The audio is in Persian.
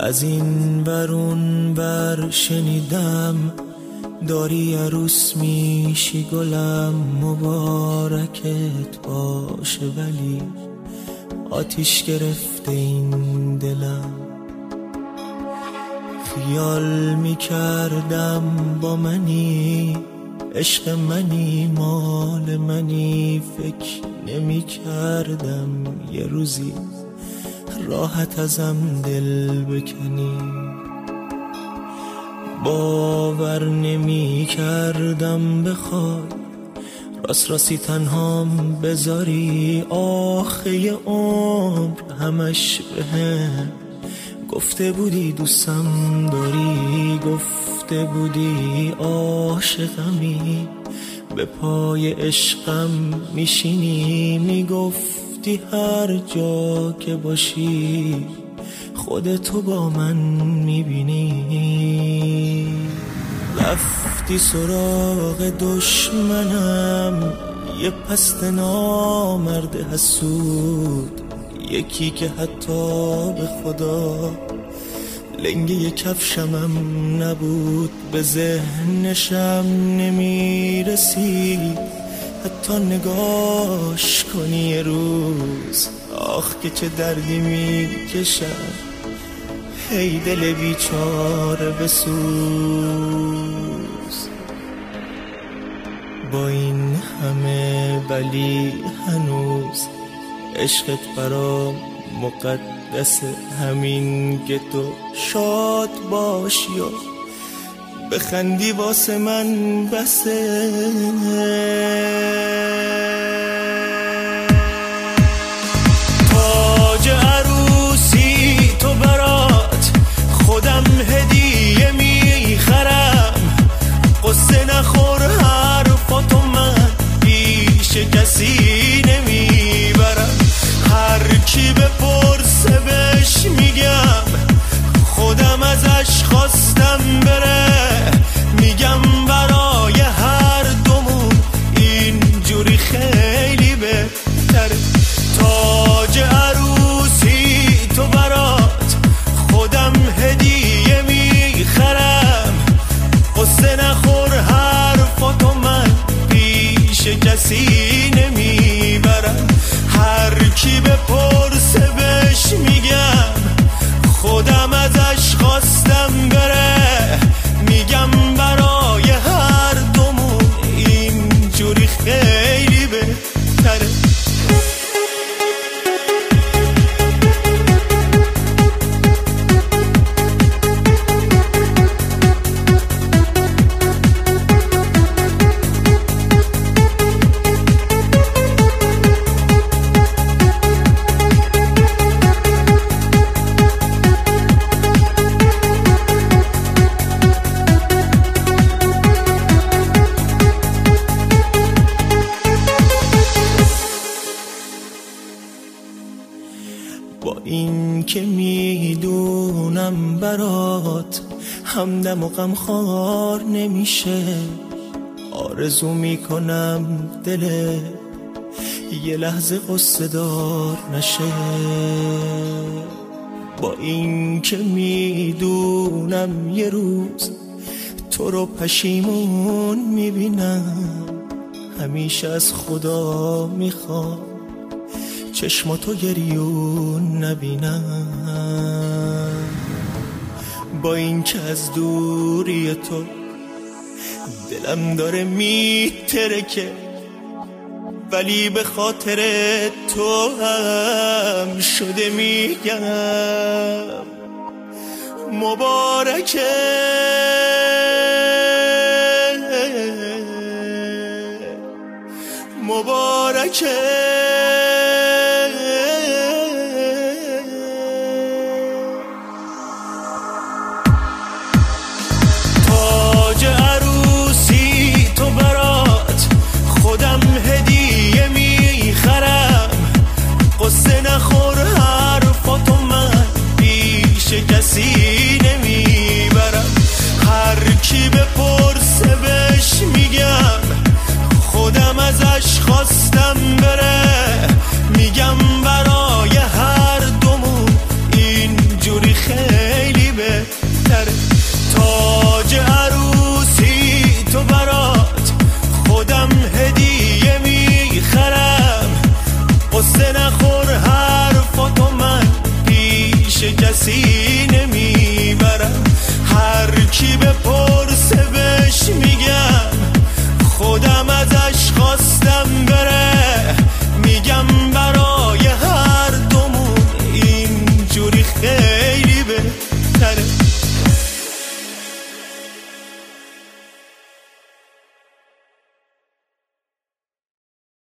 از این ورون بر شنیدم داری عروس میشی گلم، مبارکت باشه ولی آتیش گرفته این دلم. خیال میکردم با منی، عشق منی، مال منی، فکر نمیکردم یه روزی راحت ازم دل بکنی. باور نمیکردم بخوای راست راستی تنهام بذاری، آخه عمر همش بهم گفته بودی دوستم داری، گفته بودی عاشقمی، به پای عشقم میشینی، میگفتی هر جا که باشی خودتو با من میبینی. رفتی سراغ دشمنم، یه پست نامرد حسود، یکی که حتی به خدا لنگه کفشمم نبود، به ذهنشم نمیرسید حتی نگاش کنی یه روز. آخ که چه دردی میکشم، هی دل بیچاره بسوز. با این همه ولی هنوز عشقت برام مقدسه، همین که تو شاد باشی و بخندی واسه من بسه. تاج عروسی تو برات خودم هدیه میخرم، قصه نخور حرفاتو من پیش کسی نمیبرم. هر کی بپرسه بهش میگم خودم ازش خواستم بره، میگم برای هر دومون اینجوری خیلی بهتره. تاج عروسی تو برات خودم هدیه میخرم، قصه نخور حرفاتو من پیش کسی نمیبرم. هر کی بپرسه بهش میگم خودم ازش خواستم بره، میگم برای هر دومون اینجوری خیلی بهتره. با این که میدونم برات همدم و غمخوار نمیشه، آرزو میکنم دل یه لحظه قصه دار نشه. با این که میدونم یه روز تو رو پشیمون میبینم، همیشه از خدا میخوام چشماتو گریون نبینم. با این که از دوری تو دلم داره میترکه، ولی به خاطر تو هم شده میگم مبارکه. مبارکه. تاج عروسی تو برات خودم هدیه میخرم، قصه نخور حرفاتو من پیش کسی نمیبرم. هر کی بپرسه بهش میگم خودم ازش خواستم بره، قصه نخور حرفاتو من پیش کسی